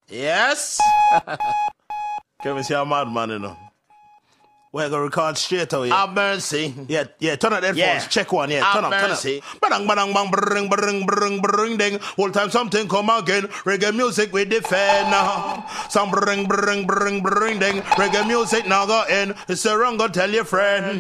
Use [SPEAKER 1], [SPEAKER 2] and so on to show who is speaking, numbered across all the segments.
[SPEAKER 1] Yes. Can we see a madman, you know? We're gonna record straight away.
[SPEAKER 2] Have mercy.
[SPEAKER 1] Yeah, turn up the headphones.
[SPEAKER 2] Yeah.
[SPEAKER 1] Check one, yeah.
[SPEAKER 2] Have
[SPEAKER 1] Turn
[SPEAKER 2] mercy.
[SPEAKER 1] up. Badang, badang, bang, brring, brring, brring, brring, ding. Whole time something come again. Reggae music we defend now. Some brring, brring, brring, brring, ding. Reggae music now go in. It's a wrong, go tell your friend.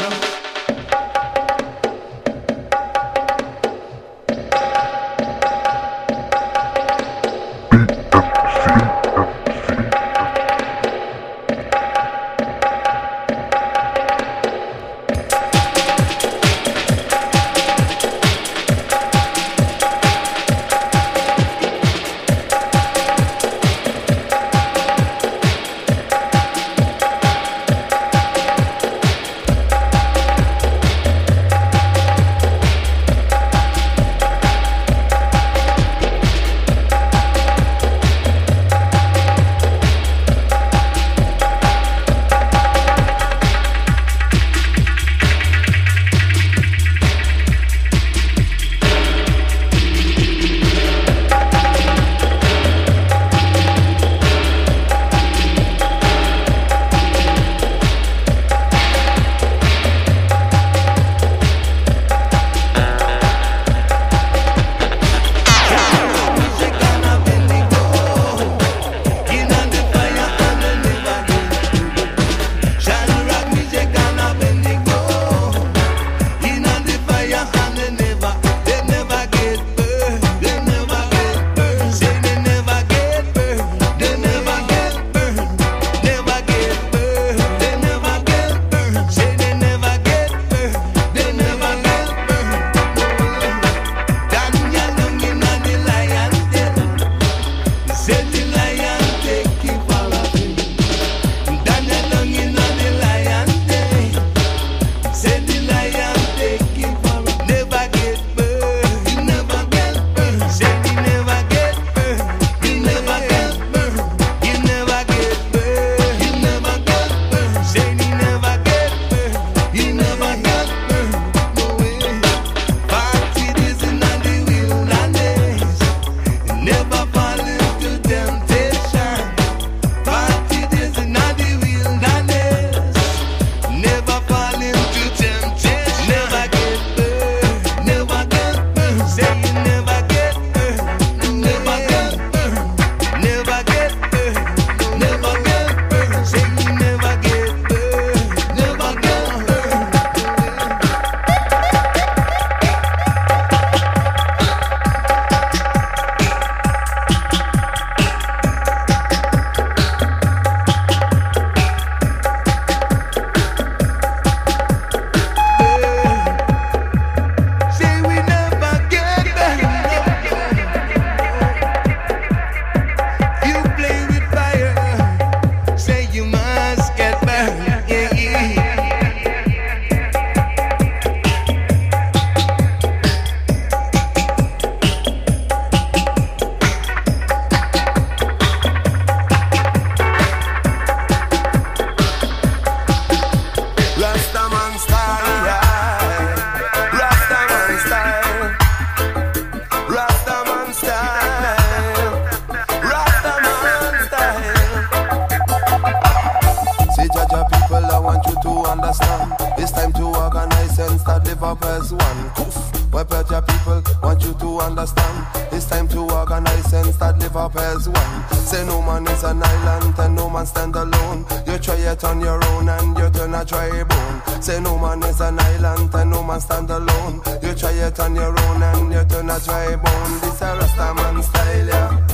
[SPEAKER 3] It's time to organize and start live up as one. Wepeja people want you to understand. It's time to organize and start live up as one. Say no man is an island and no man stand alone. You try it on your own and you turn a dry bone. Say no man is an island and no man stand alone. You try it on your own and you turn a dry bone. This a Rastaman style, yeah.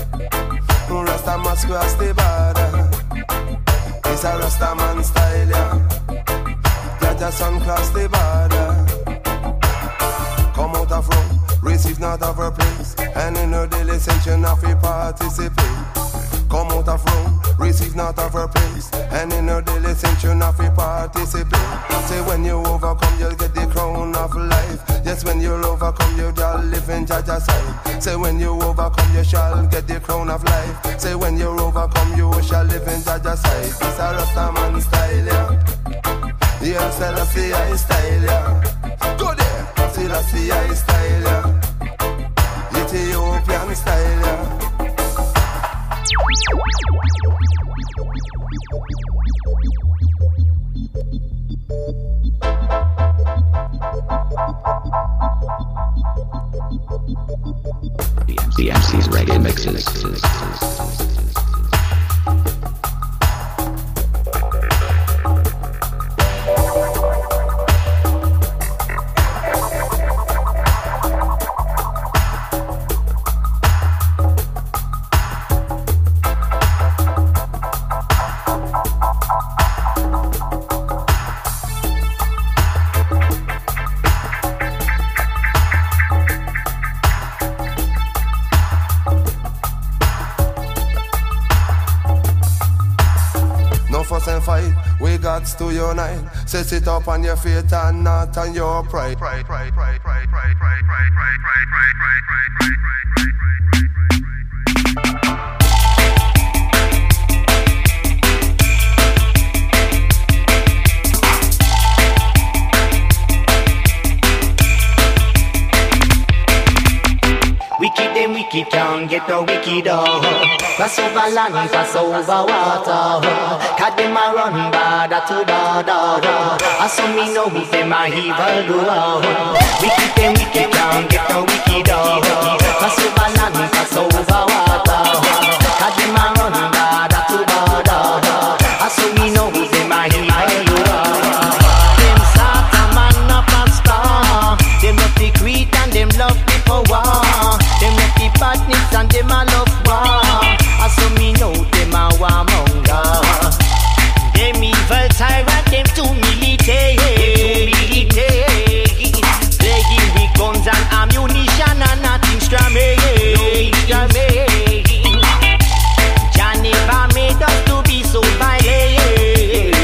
[SPEAKER 3] Rasta must cross the border. It's a Rastaman style, yeah. Jaja son cross the border. Come out of Rome, receive not of her place. And in her daily ascension of a participate. Come out of Rome, receive not of her place. And in her daily ascension of a participate. Say when you overcome, you'll get the crown of life. Yes, when you'll overcome, you shall live in Jaja's side. Say when you overcome, you shall get the crown of life. Say when you overcome, you shall live in Jaja's side. It's a Rastaman style, yeah. Yeah, Selassie I style, yeah. Go there, Selassie I style, yeah. Ethiopian style, yeah.
[SPEAKER 2] The MC's reggae mixes.
[SPEAKER 3] To unite, set it up on your feet and not on your pride.
[SPEAKER 4] Wicked them wicked can't get no wicked out. Pass over land, pass over water. Cause them a run bada to bada. I saw me know who them a evil do. Wicked them wicked can't get no wicked out. Pass over land, pass over water. Cause them a run bada to bada. I saw me know who them a evil do. Them sort of man up and star. Them love the greed and them love the power. Them love the badness and them a love war. I saw me know them a warmonger. Them evil tyrant, them too militate. Playing with guns and ammunition and not instrument. Jah never made us to be so violent.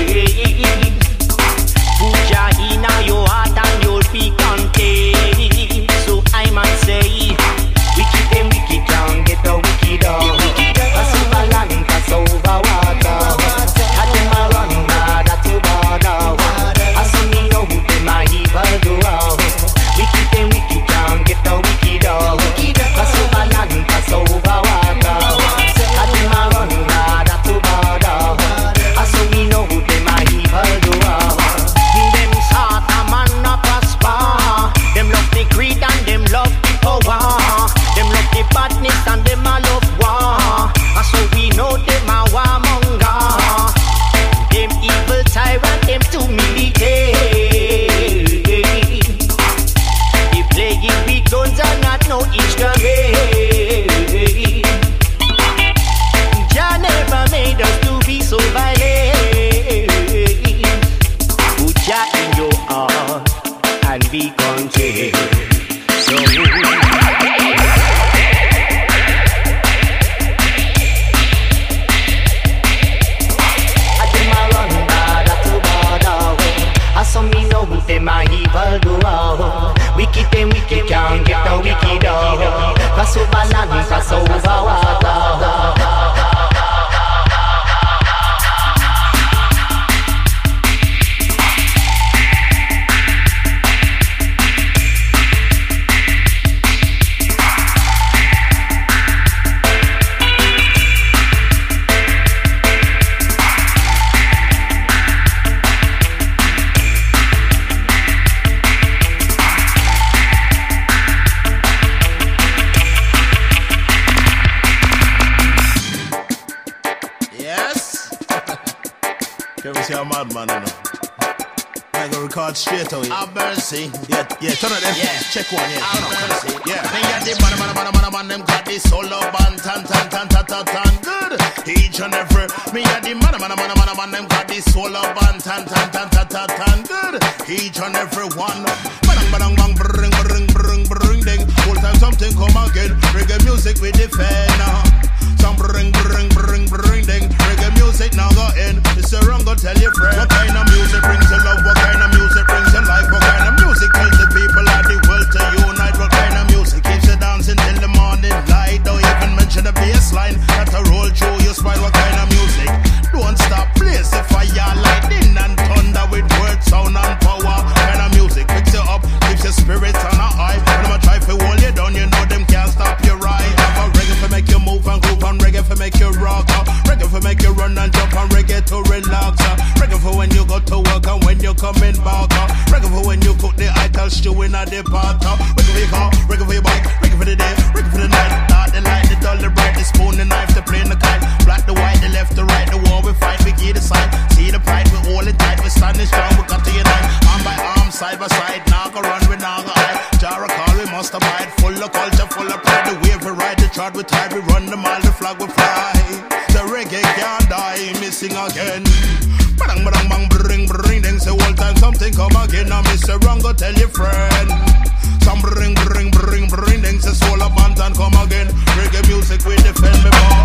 [SPEAKER 4] Put Jah in your heart and you'll be content. So I must say, wicked them wicked can't get the wicked out. Pass over land, pass over water. And them a run bada to bada. I saw me know who them a evil do. Wicked them wicked can't get the wicked out. Pass over land, pass over water. And them a run bada to bada. I saw me know who them a evil do. Them sort of man a prosper. Them love the greed and them love the power. Them love the badness and them a love war. And so we know them a warmonger. Them evil tyrant, them too militate. They playing with guns and not no instrument. Jah never made us to be so violent. Put Jah in your heart and be content. So me know who them a evil do. Wicked them wicked can't get the wicked out. Pass over land, pass over water.
[SPEAKER 1] Madman, you know. I go record straight away. Have mercy. Yeah, turn it. Yeah, check one. Yeah, have mercy. Yeah. Me got the man, them got the solo band, tan. Good. Each and every. Me got the man, them got the solo band, tan. Good. Each and every one. Bang, bring, ding. Full time something come again. Reggae music we defend. Some bring, ding. Reggae music now go in. It's a wrong, go tell your friend. What kind of music brings you love? What kind of music brings you life? What kind of music tells the people of the world to unite? What kind of music keeps you dancing till the morning light? Don't even mention the bass line that a roll through your spine. What kind of music? Don't stop, blaze the fire, lightning and thunder with words, sound and power. Kind of music picks you up, keeps your spirit on a high. When I'm try to hold you down, you know them can't stop your ride. Have a reggae for make you move and groove, and reggae for make you rock. all stewing at the pot. Ready for your car, ready for your bike, ready for the day, ready for the night. Dark the light, the dull, the bright, the spoon, the knife, the plane, the kite. Black, the white, the left, the right, the war we fight, we get the side. See the pride, we hold it tight, we standing strong, we got to unite. Arm by arm, side by side, now go run, we now go hide. Jara call, we must abide, full of culture, full of pride. The wave we ride, the trot we tide, we run the mile, the flag we fly. The reggae can't die, missing again. Badang badang bang bring bring, then say all time something come again. Now Mr. Wrong go tell your friend. Some bring bring bring bring, then say soul of Bantan come again. Reggae music we defend me more.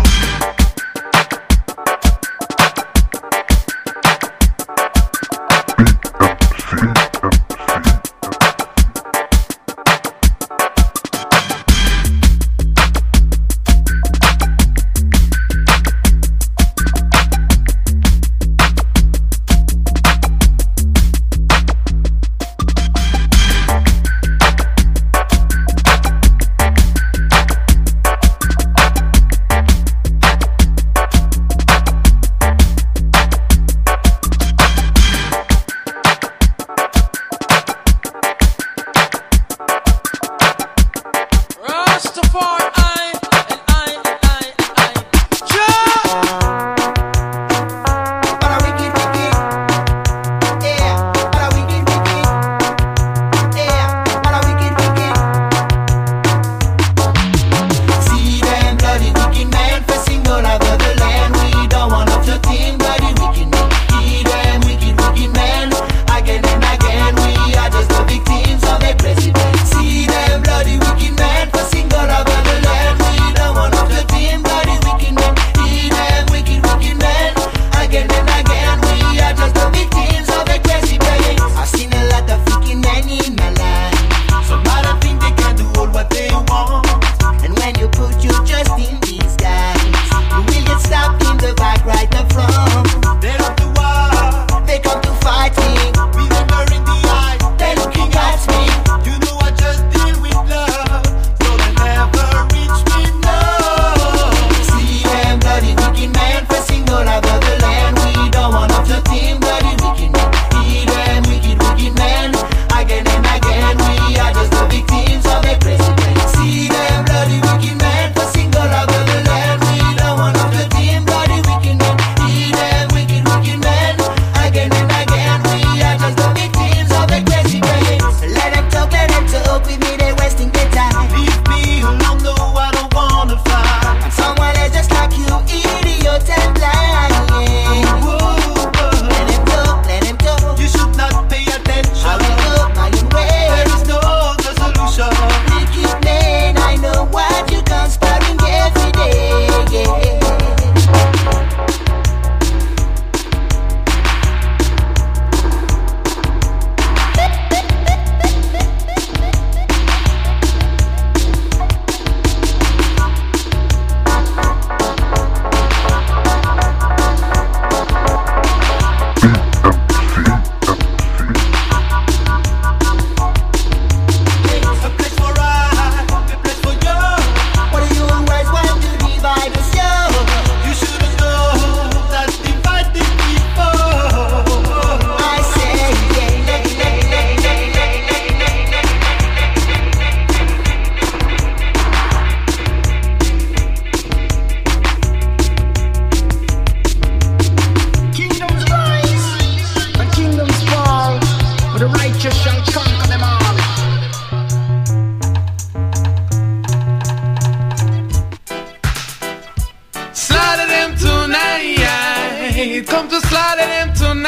[SPEAKER 5] Come to slaughter them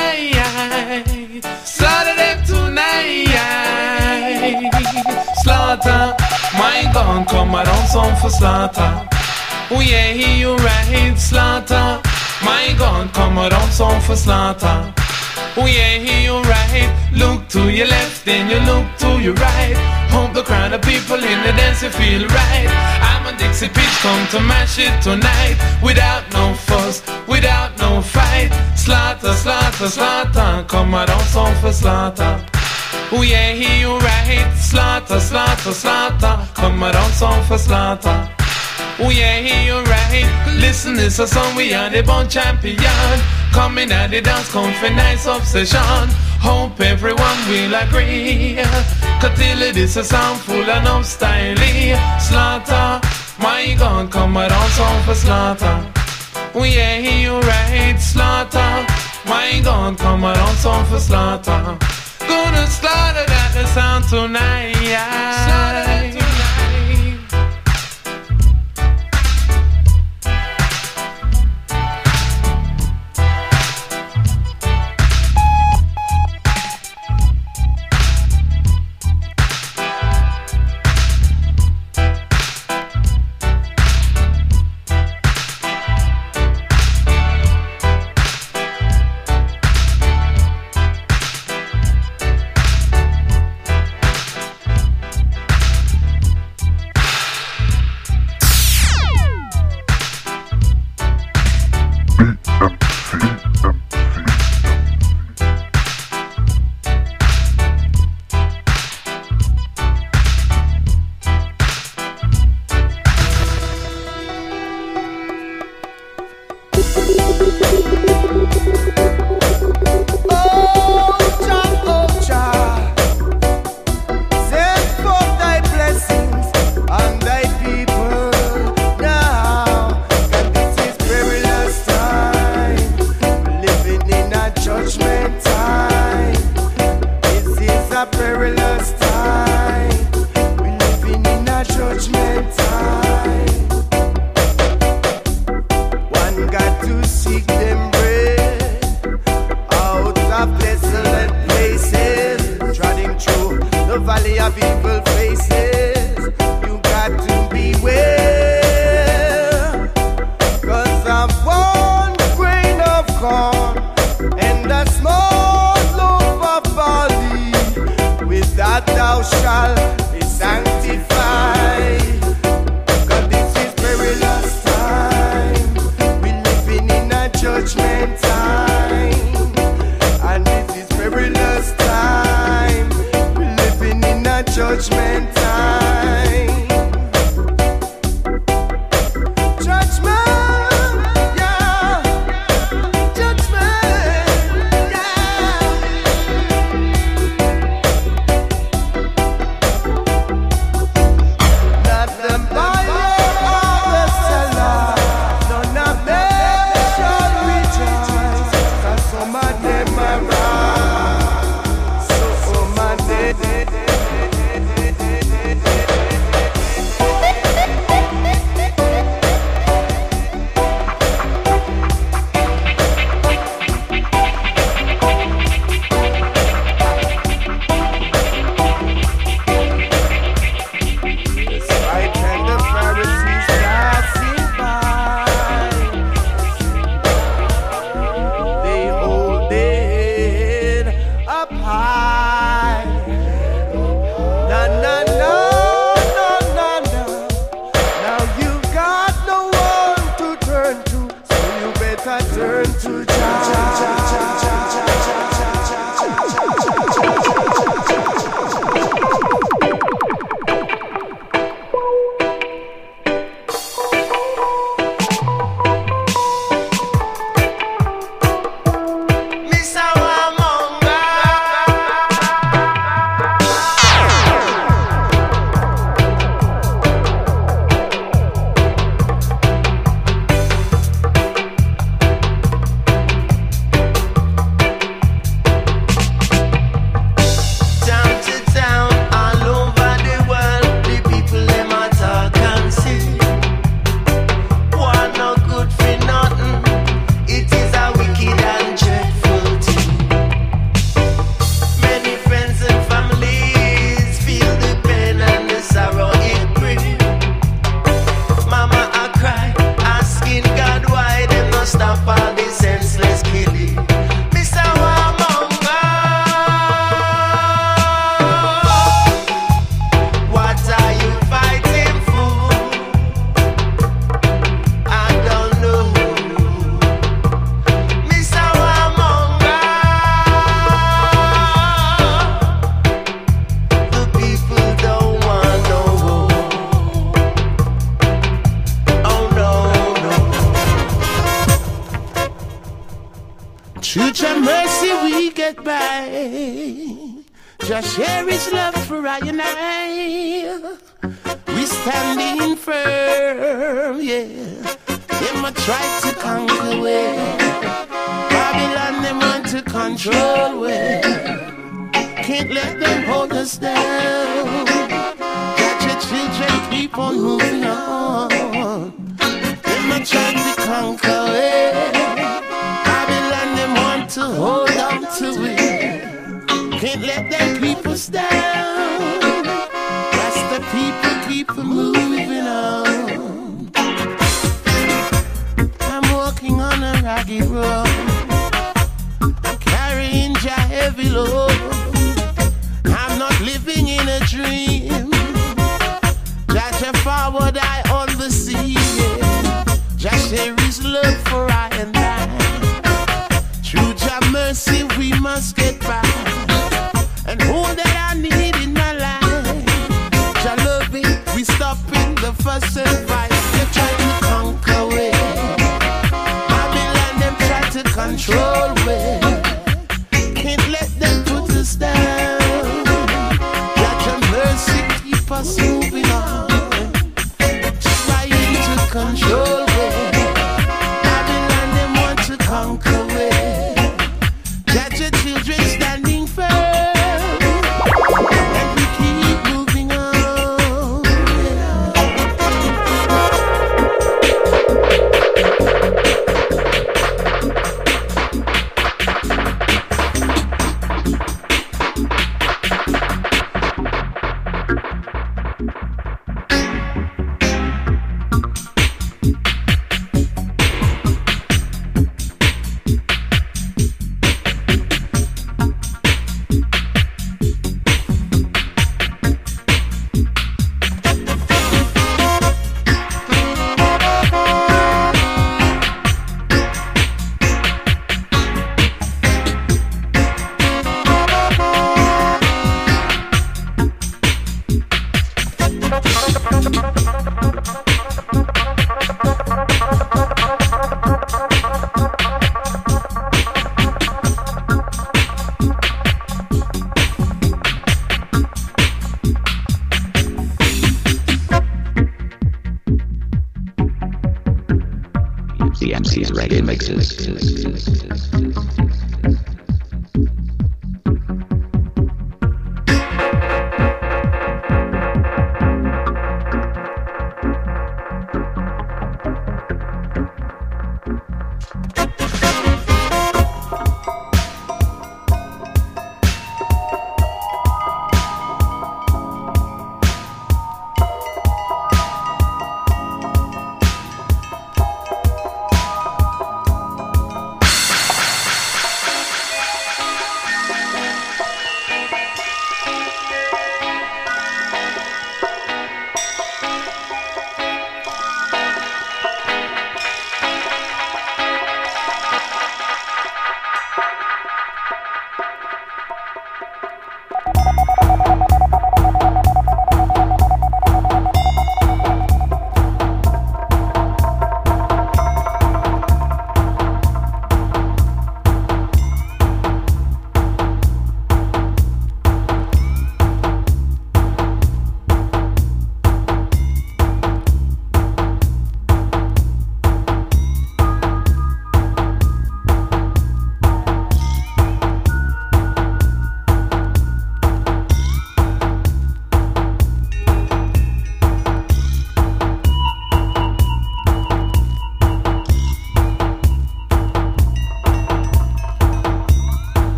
[SPEAKER 5] tonight. Slaughter them tonight. Slaughter, my gun come around some for slaughter. Oh yeah, you right, slaughter. My gun come around some for slaughter. Oh yeah, you right. Look to your left, then you look to your right. Hope the crowd of people in the dance you feel right. I'm a Dixie Pitch, come to mash it tonight. Without no fuss, without no fight. Slaughter, slaughter, slaughter. Come around some for slaughter. Oh yeah, you right. Slaughter, slaughter, slaughter. Come around some for slaughter. Oh yeah, hear you right. Listen, this a song we are the born champion. Coming at the dance come for nice obsession. Hope everyone will agree. Cause till this a sound full of no styling. Slaughter, my God, come around song for slaughter. Oh yeah, hear you right. Slaughter, my God, come around song for slaughter. Gonna slaughter that the sound tonight. Slaughter that tonight.
[SPEAKER 6] Through your mercy we get by. Just share his love for I and I. We standing firm, yeah. Them a try to conquer way. Babylon them want to control way. Can't let them hold us down. Got your children keep on moving on. Them a try to conquer way. Babylon them want to hold on to it. Can't let them keep us down. That's the people keep moving on. I'm walking on a rocky road. I'm carrying your heavy load. I'm not living in a dream. Just forward I on the sea. Just there is love for I and I. Through your mercy we must get by. And all that I need in my life, your love it, we stop in the first and fight. They try to conquer way. Babylon them try to control way. Can't let them put us down. Let your mercy keep us moving on. Trying to control way. Babylon them want to conquer way. Let your children standing firm.
[SPEAKER 2] The MC's reggae mixes.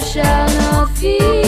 [SPEAKER 7] shall not fear.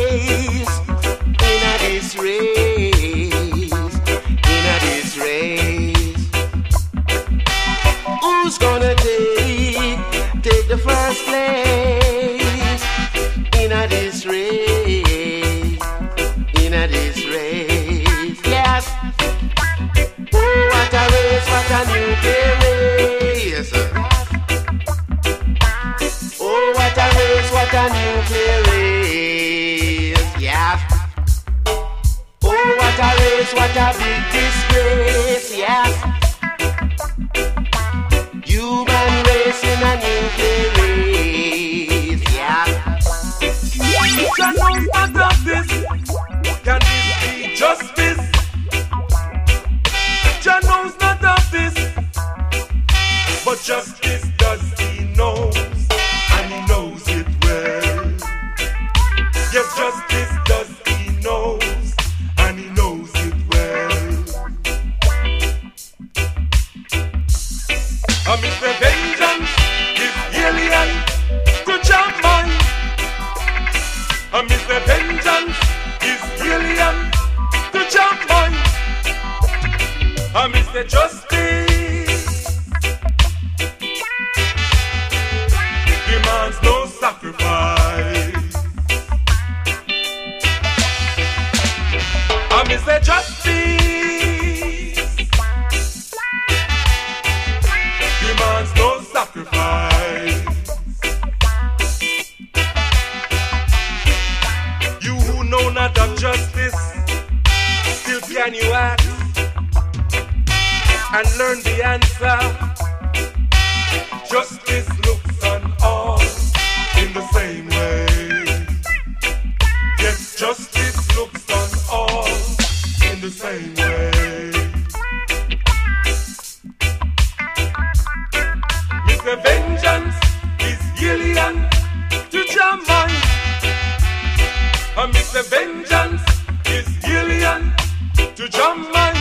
[SPEAKER 6] race.
[SPEAKER 7] Yes, justice does he knows, and he knows it well. Yes, justice does he knows, and he knows it well. Mr. Vengeance is alien to German. Mr. Vengeance is alien to German. Mr. Justice demands no sacrifice. Mr. Justice demands no sacrifice. You who know not of justice, still can you act and learn the answer? Justice looks on all in the same way. Yes, justice looks on all in the same way. Mr. Vengeance is alien to German. Mr. Vengeance is alien to German.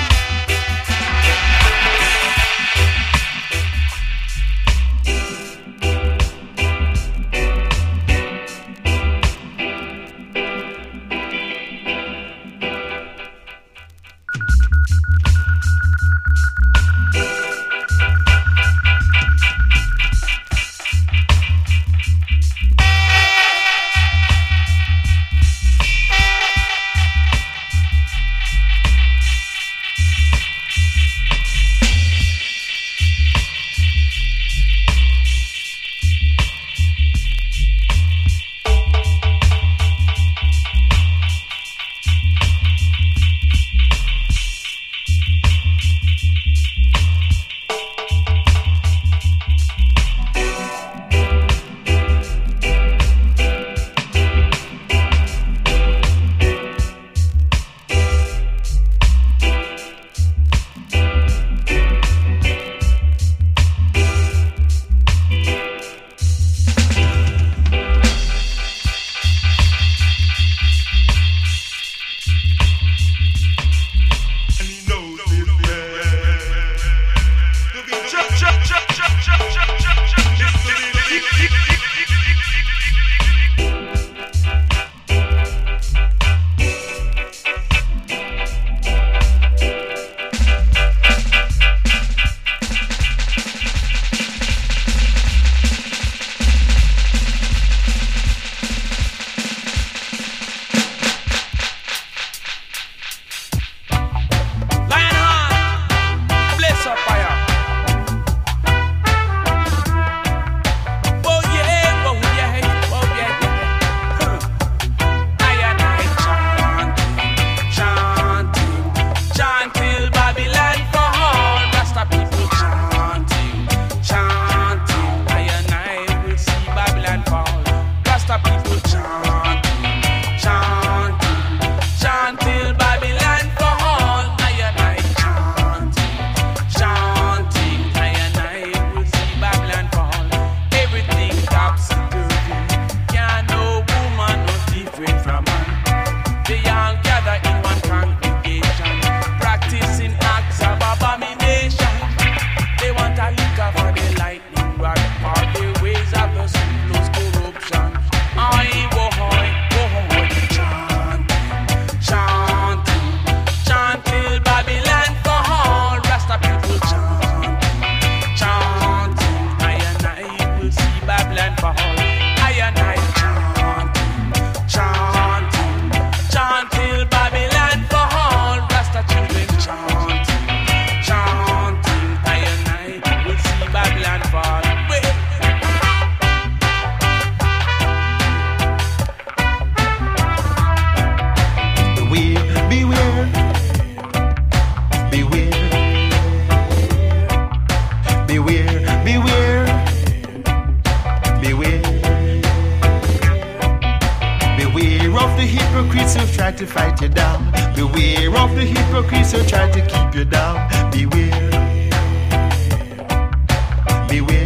[SPEAKER 6] to fight you down. Beware of the hypocrites who try to keep you down. Beware. Beware.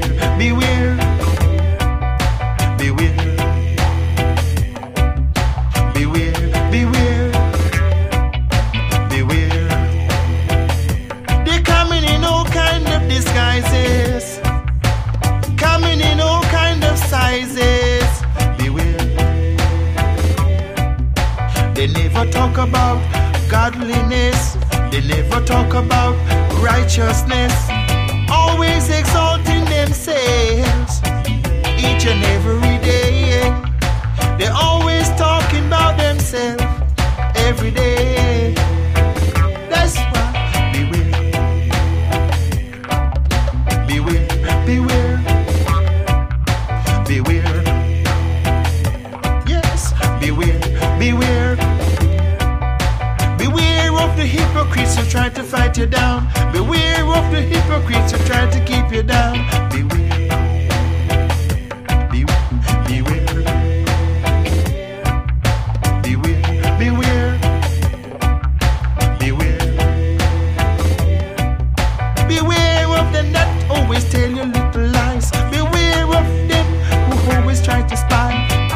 [SPEAKER 6] kind of disguises, coming in all kind of sizes. Beware. They never talk about godliness. They never talk about righteousness. Always exalting themselves each and every day. They're always talking about themselves every day. That's why beware, beware, beware, beware. Yes, beware, beware. Beware of the hypocrites who try to fight you down. Beware of the hypocrites who try to keep you down. Beware, beware, beware, beware, beware, beware. Beware of them that always tell you little lies. Beware of them who always try to spy.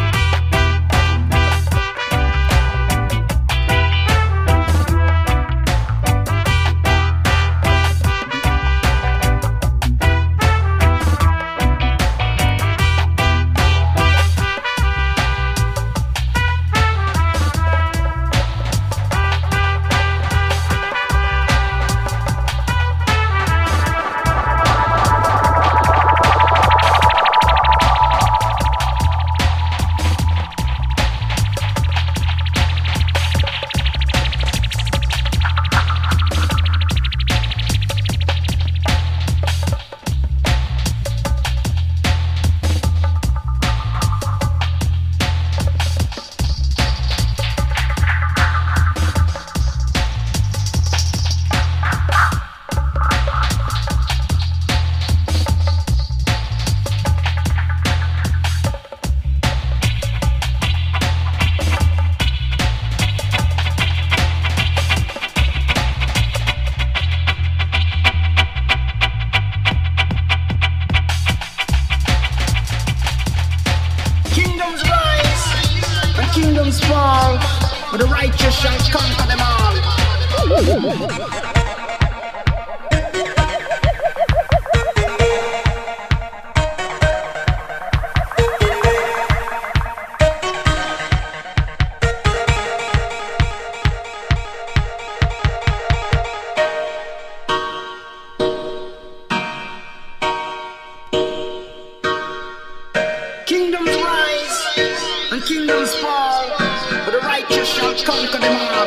[SPEAKER 8] Kingdoms fall, but the righteous shall conquer them all. Kingdoms rise and kingdoms fall, but the righteous shall conquer them all.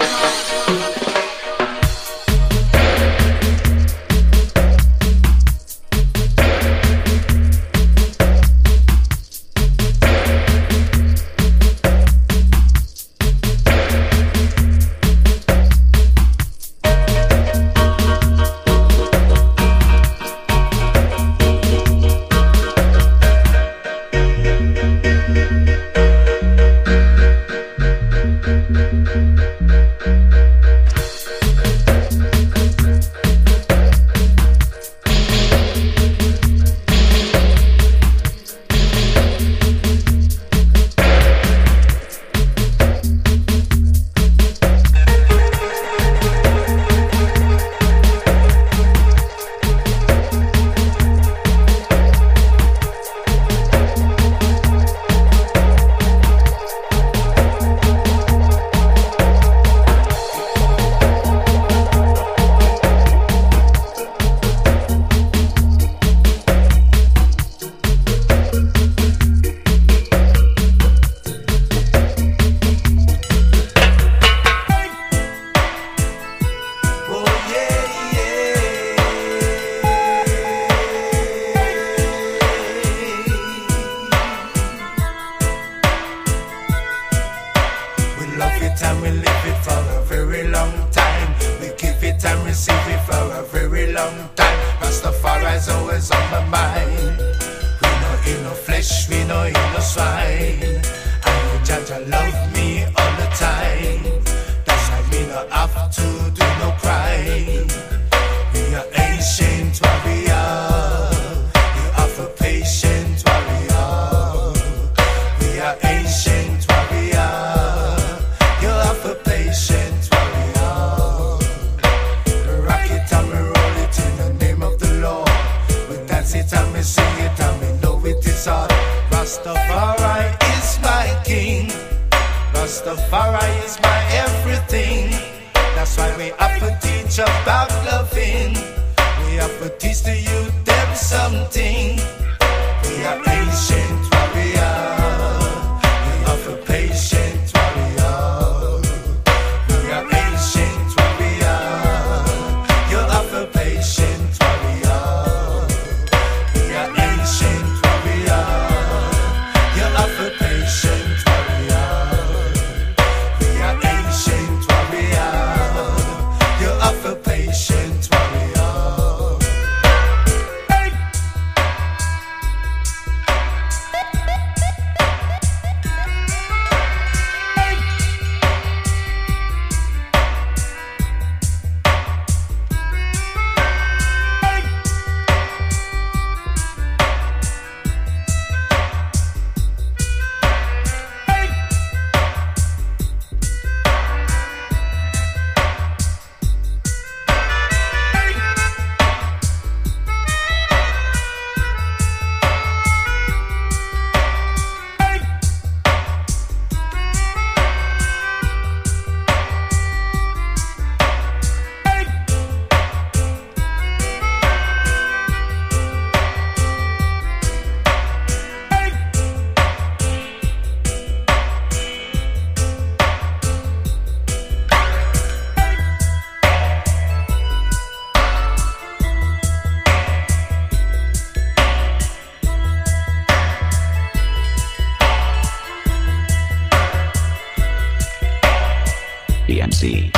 [SPEAKER 3] Rock it and we roll it in the name of the
[SPEAKER 9] Rastafari is my everything. That's why we have to teach about loving. We have to teach the youth them something. We are ancient warriors. We have a patient warrior. We are ancient warriors. You have a patient warrior. We are ancient warriors. You have a patient warrior. We are ancient warriors. You have a patient warrior.
[SPEAKER 2] DMC.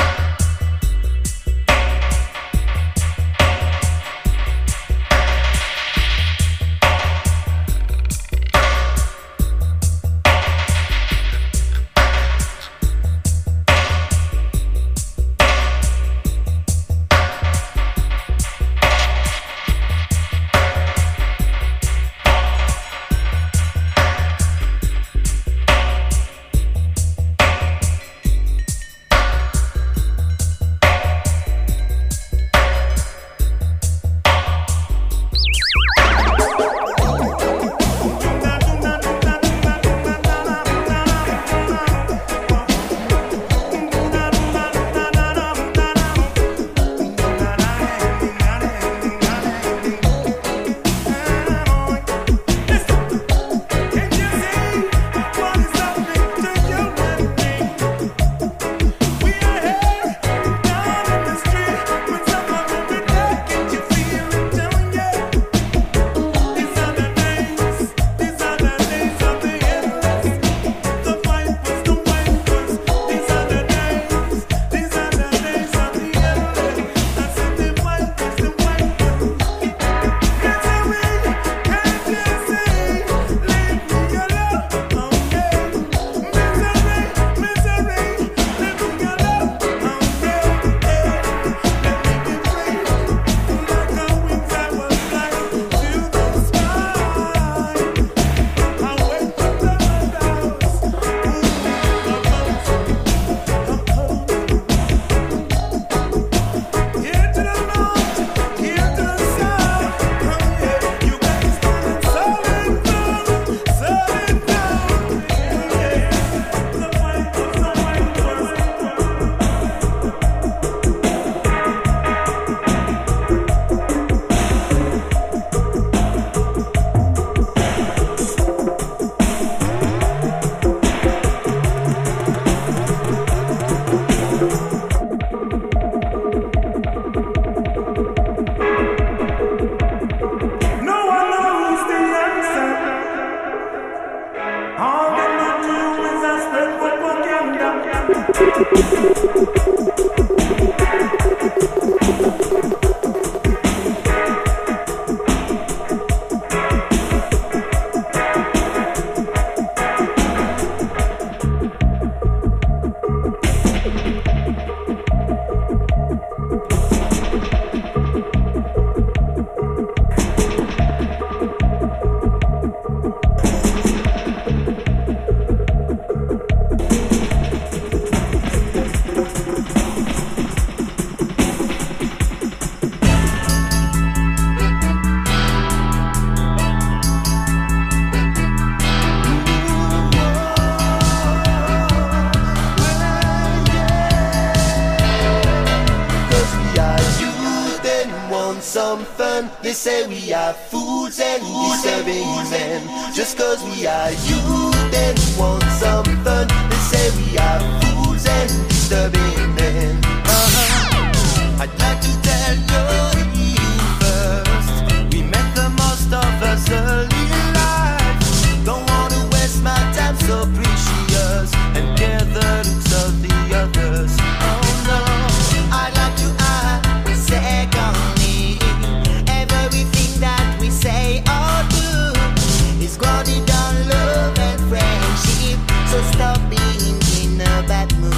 [SPEAKER 3] something. They say we are fools and disturbing men. Just cause we are youth and want something. They say we are fools and disturbing men. I'd like to tell you first, we met the most of us early in life. Don't wanna waste my time, so precious, and care the looks of the others. Oh no, I'd like to ask secondly, everything that we say or do is grounded on love and friendship. So stop being in a bad mood.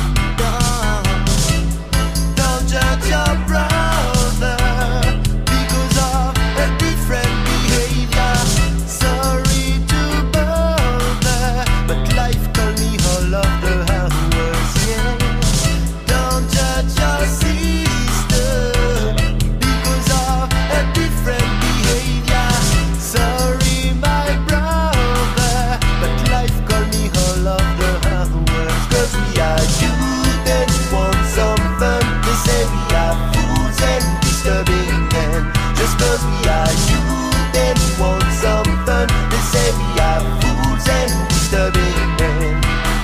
[SPEAKER 3] Don't judge your brother because of a different behavior. Sorry to bother, but life called me all of the hours, yeah. Don't judge your sister because of a different behavior. Sorry, my brother, but life called me all of the hours. Cause we are youth and want something. They say we are fools and disturbing men. Just cause we are youth and want something. They say we are fools and disturbing men.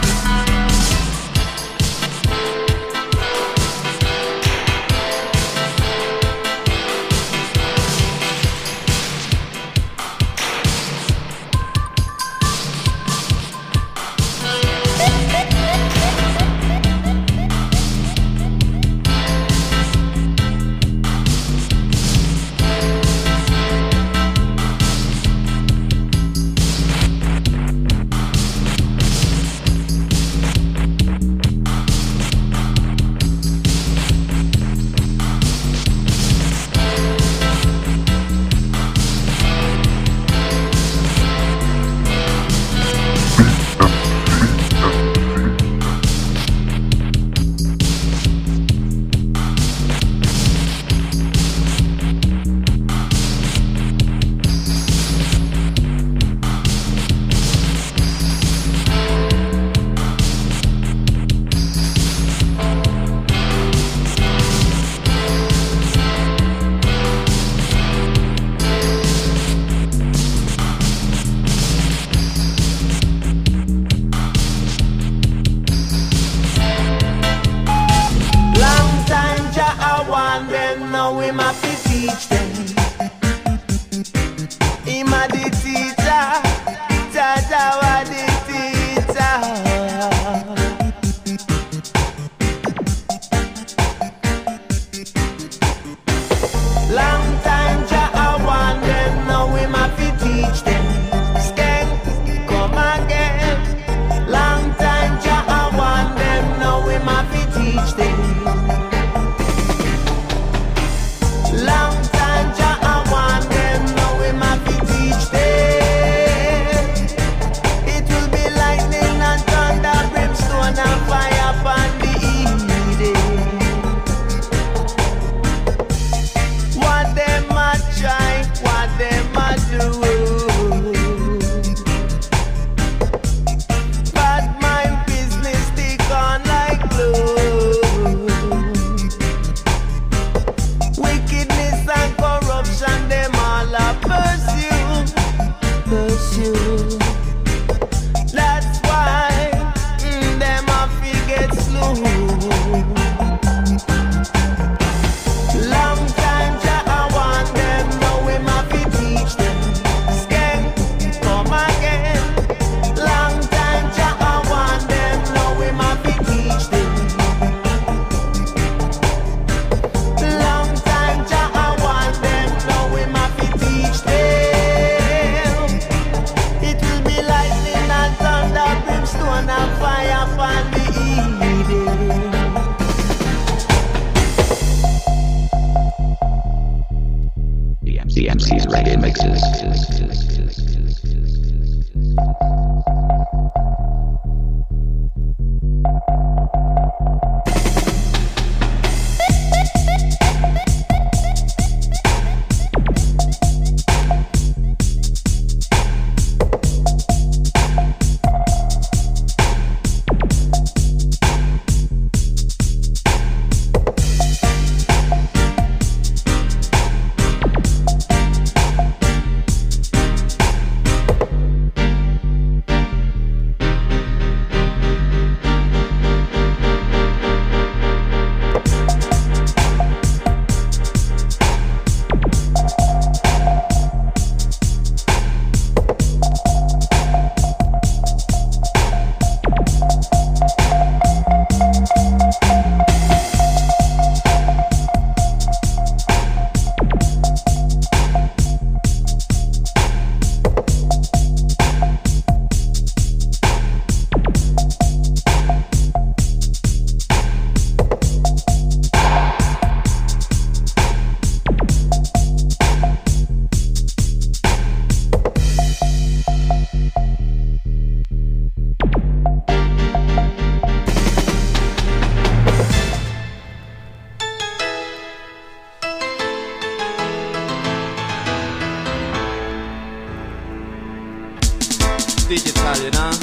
[SPEAKER 2] DMC's reggae mixes.
[SPEAKER 10] digital, you know.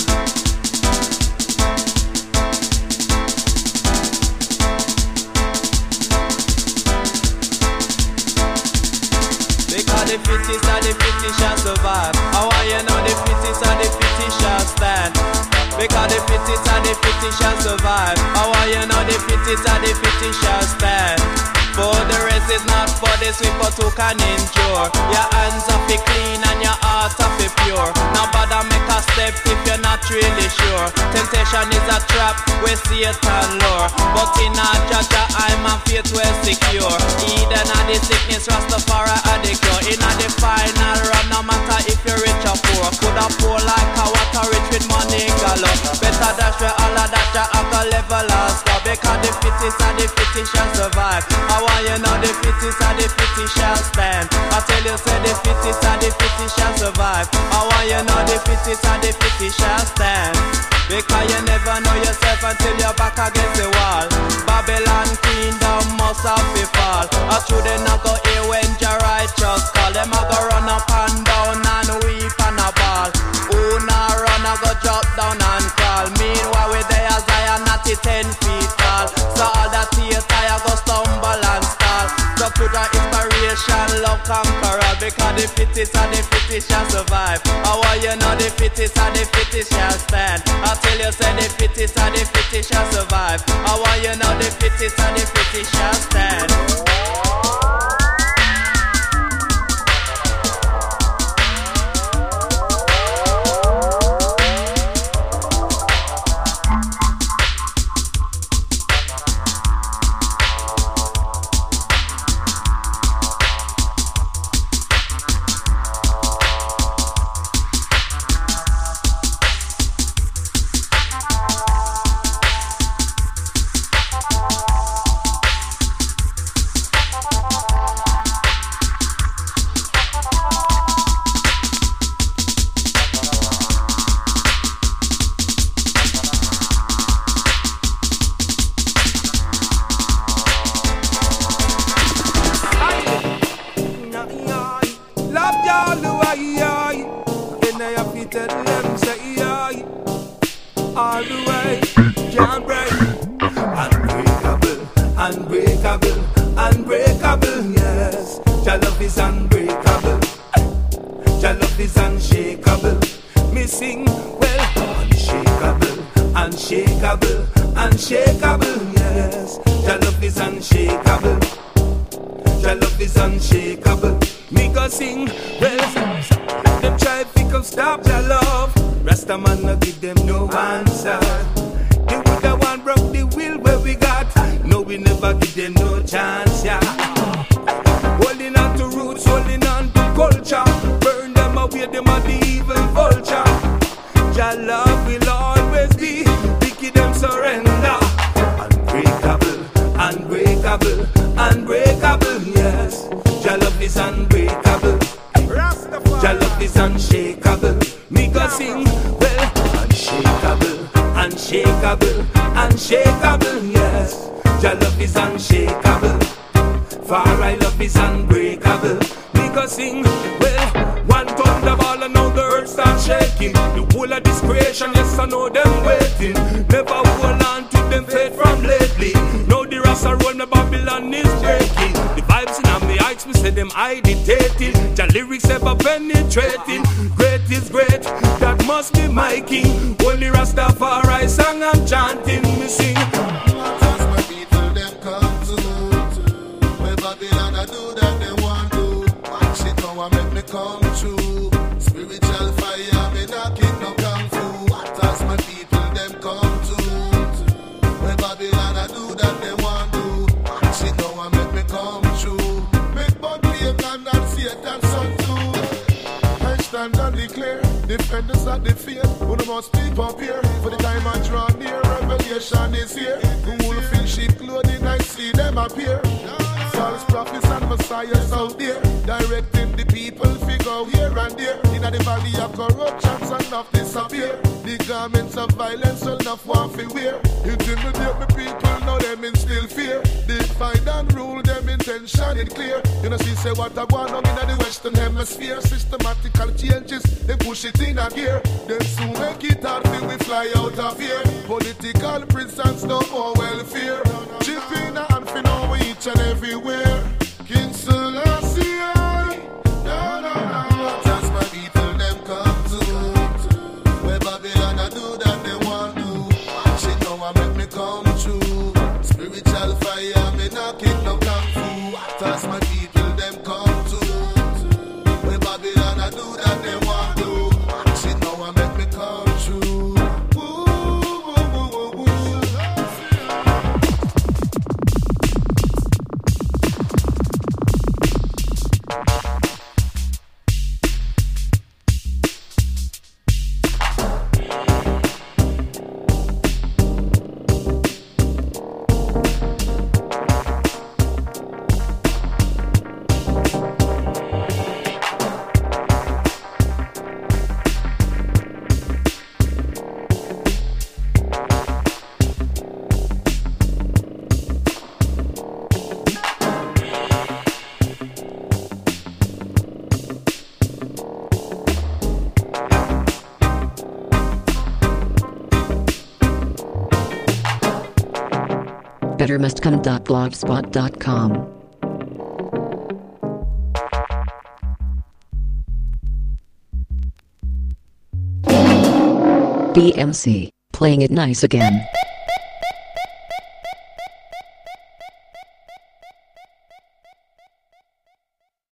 [SPEAKER 10] Because the fittest and the fittest shall survive. How are you know the fittest and the fittest shall stand? Because the fittest and the fittest shall survive. How are you know the fittest and the fittest shall stand? For the rest is not for the sweet but who can endure. Your hands are be clean and your heart are be pure. Now bother make a step if you're not really sure. Temptation is a trap where Satan lure. But in a Jaja I'm a faith well secure. Eden and the sickness, Rastafari are the cure. In a the final run, no matter if you're rich or poor. Coulda poor like a water rich with money galore. Better dash where all of that ya have a level as go. Because the fittest and the fittest shall survive. You know the fittest and the fittest shall stand. I tell you say the fittest and the fittest shall survive. You know the fittest and the fittest shall stand. Because you never know yourself until you're back against the wall. Babylon kingdom must have to fall. Or should they not go here when your righteous call? Them a go run up and down and weep and a ball. Who not run a go drop down and crawl. Meanwhile we there as I am not 10 feet tall. So all that tears I go stumble and stall. So to the inspiration love conqueror. Because the fittest and the fittest shall survive. How you know the fittest and the fittest shall stand? I tell you say the fittest and the fittest shall survive. How you know the fittest and the fittest shall stand?
[SPEAKER 11] Intention it clear. You know, she say what I want, I'm in the Western Hemisphere. atmosphere. Systematical changes, they push it in a gear. Then soon make it hard till we fly out of here. Political prisons, no more welfare. Chipping and fin over each and everywhere. King Selassie, no, no, no. Just my people, them come to. Where Babylon I do that they want to. She know I make me come true. Spiritual fire, me not kick no kung fu. Just my people, them come to. Where Babylon I do that they want to. She know I make me come true.
[SPEAKER 12] BetterMustCome.blogspot.com. BMC, playing it nice again.